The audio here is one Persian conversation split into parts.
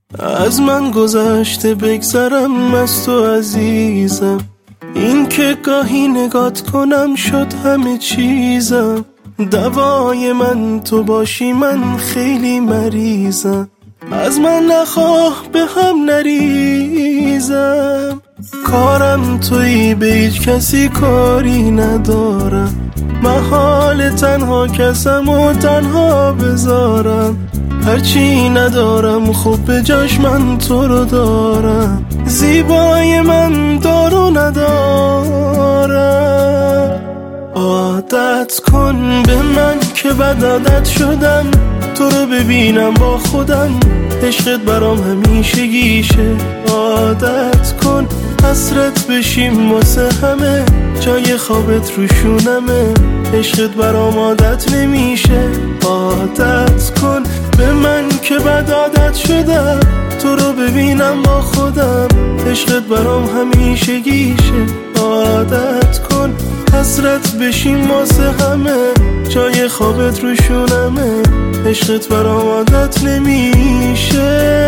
از من گذشته بگذرم از تو عزیزم، این که گاهی نگات کنم شد همه چیزم. دوای من تو باشی من خیلی مریضم، از من نخواه به هم نریزم. کارم تویی به هیچ کسی کاری ندارم، محال تنها کسم و تنها بذارم. هرچی ندارم خب به جاش من تو رو دارم، زیبای من دارو ندارم. عادت کن به من که بد عادت شدم، تو رو ببینم با خودم عشقت برام همیشگیشه. عادت کن حسرت بشیم واسه همه، جای خوابت رو شونمه، عشقت برام عادت نمیشه. عادت کن به من که بد عادت شدم، تو رو ببینم با خودم عشقت برام همیشگیشه. عادت کن حسرت بشیم واسه همه، جای خوابت رو شونمه، عشقت برام عادت نمیشه.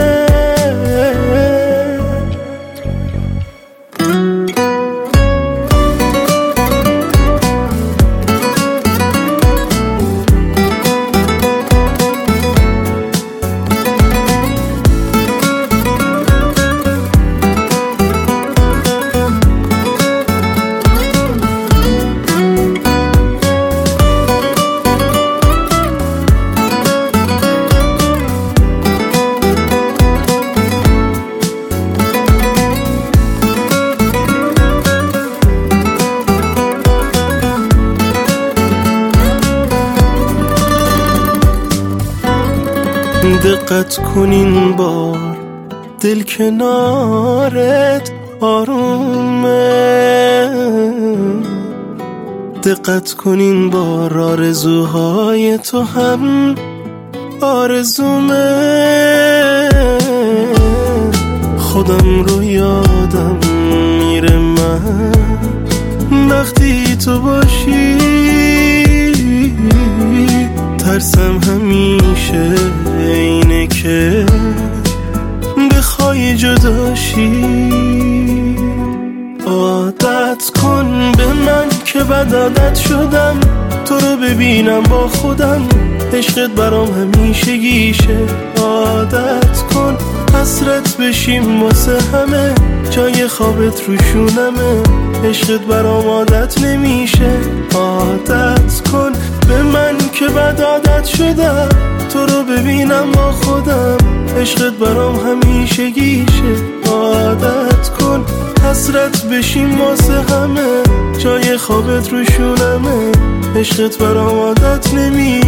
دقت کن این بار دل کنارت آرومه، دقت کن این بار آرزوهای تو هم آرزومه. خودم رو یادم میره من وقتی تو باشی، ترسم همیشه اینه که بخوای جداشی. عادت کن به من که بد عادت شدم، تو رو ببینم با خودم عشقت برام همیشگیشه. عادت کن حسرت بشیم واسه همه، جای خوابت رو شونمه، عشقت برام عادت نمیشه. عادت کن به من که بد عادت شدم، تو رو ببینم با خودم عشقت برام همیشگیشه. عادت کن حسرت بشیم واسه همه، جای خوابت رو شونمه، عشقت برام عادت نمیشه.